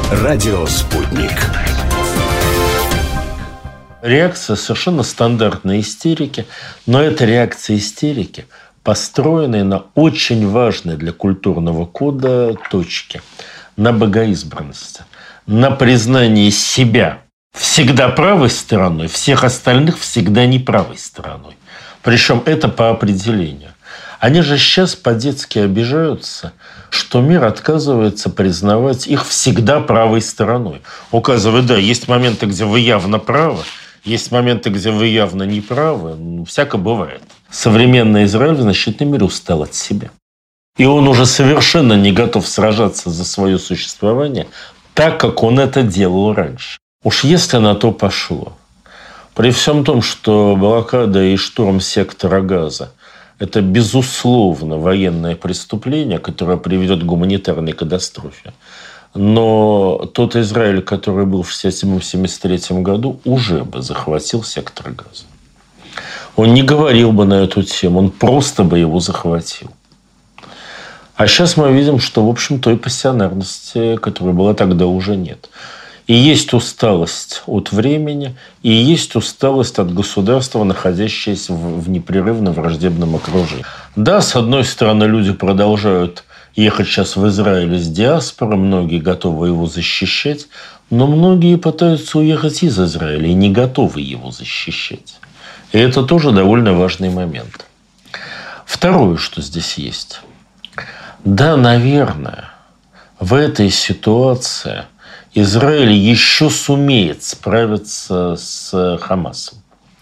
Радио «Спутник». Реакция совершенно стандартной истерики, но это реакция истерики, построенной на очень важной для культурного кода точке, на богоизбранности, на признании себя всегда правой стороной, всех остальных всегда неправой стороной. Причем это по определению. Они же сейчас по-детски обижаются, что мир отказывается признавать их всегда правой стороной. Указывая, да, есть моменты, где вы явно правы, есть моменты, где вы явно не правы. Всяко бывает. Современный Израиль в значительной мере устал от себя. И он уже совершенно не готов сражаться за свое существование так, как он это делал раньше. Уж если на то пошло. При всем том, что блокада и штурм сектора Газа – это, безусловно, военное преступление, которое приведет к гуманитарной катастрофе. Но тот Израиль, который был в 1967-1973 году, уже бы захватил сектор Газа. Он не говорил бы на эту тему, он просто бы его захватил. А сейчас мы видим, что, в общем, той пассионарности, которая была тогда, уже нет. И есть усталость от времени, и есть усталость от государства, находящееся в непрерывно враждебном окружении. Да, с одной стороны, люди продолжают ехать сейчас в Израиль из диаспоры, многие готовы его защищать, но многие пытаются уехать из Израиля и не готовы его защищать. И это тоже довольно важный момент. Второе, что здесь есть. Да, наверное, в этой ситуации Израиль еще сумеет справиться с Хамасом.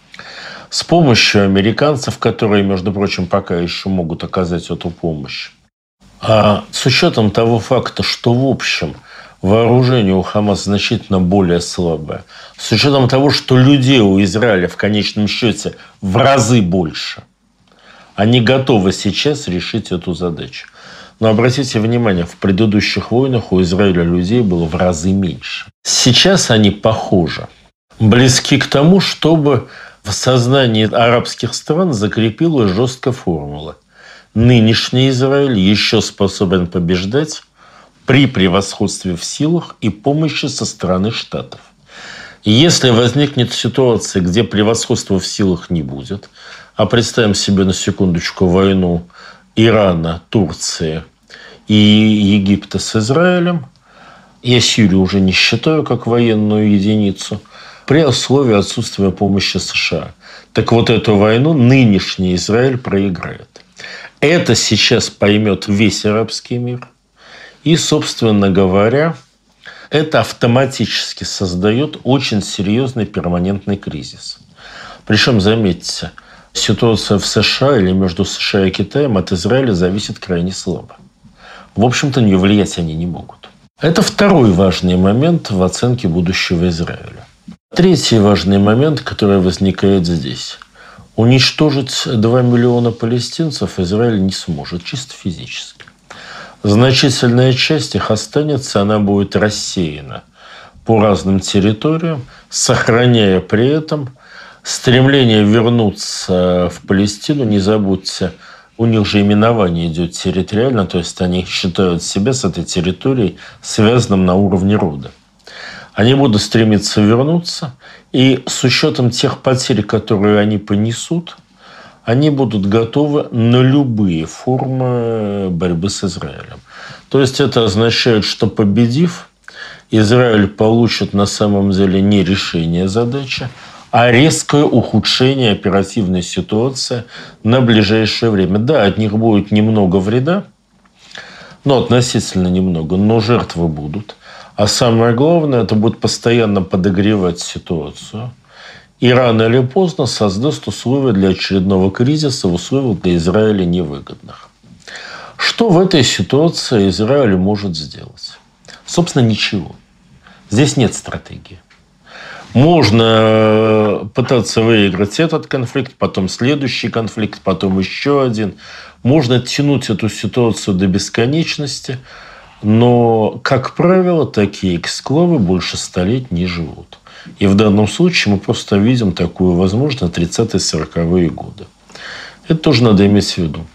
С помощью американцев, которые, между прочим, пока еще могут оказать эту помощь. А с учетом того факта, что, в общем, вооружение у Хамаса значительно более слабое, с учетом того, что людей у Израиля в конечном счете в разы больше, они готовы сейчас решить эту задачу. Но обратите внимание, в предыдущих войнах у Израиля людей было в разы меньше. Сейчас они, похоже, близки к тому, чтобы в сознании арабских стран закрепилась жесткая формула. Нынешний Израиль еще способен побеждать при превосходстве в силах и помощи со стороны Штатов. И если возникнет ситуация, где превосходства в силах не будет, а представим себе на секундочку войну Ирана, Турции и Египта с Израилем, я Сирию уже не считаю как военную единицу, при условии отсутствия помощи США. Так вот эту войну нынешний Израиль проиграет. Это сейчас поймет весь арабский мир. И, собственно говоря, это автоматически создает очень серьезный перманентный кризис. Причем, заметьте, ситуация в США или между США и Китаем от Израиля зависит крайне слабо. В общем-то, на нее влиять они не могут. Это второй важный момент в оценке будущего Израиля. Третий важный момент, который возникает здесь. Уничтожить 2 миллиона палестинцев Израиль не сможет, чисто физически. Значительная часть их останется, она будет рассеяна по разным территориям, сохраняя при этом стремление вернуться в Палестину. Не забудьте, у них же именование идет территориально, то есть они считают себя с этой территорией связанным на уровне рода. Они будут стремиться вернуться, и с учетом тех потерь, которые они понесут, они будут готовы на любые формы борьбы с Израилем. То есть это означает, что победив, Израиль получит на самом деле не решение задачи, а резкое ухудшение оперативной ситуации на ближайшее время. Да, от них будет немного вреда, но относительно немного, но жертвы будут. А самое главное, это будет постоянно подогревать ситуацию. И рано или поздно создаст условия для очередного кризиса в условиях для Израиля невыгодных. Что в этой ситуации Израиль может сделать? Собственно, ничего. Здесь нет стратегии. Можно пытаться выиграть этот конфликт, потом следующий конфликт, потом еще один. Можно тянуть эту ситуацию до бесконечности. Но, как правило, такие эксклавы больше 100 лет не живут. И в данном случае мы просто видим такую возможность на 30-40-е годы. Это тоже надо иметь в виду.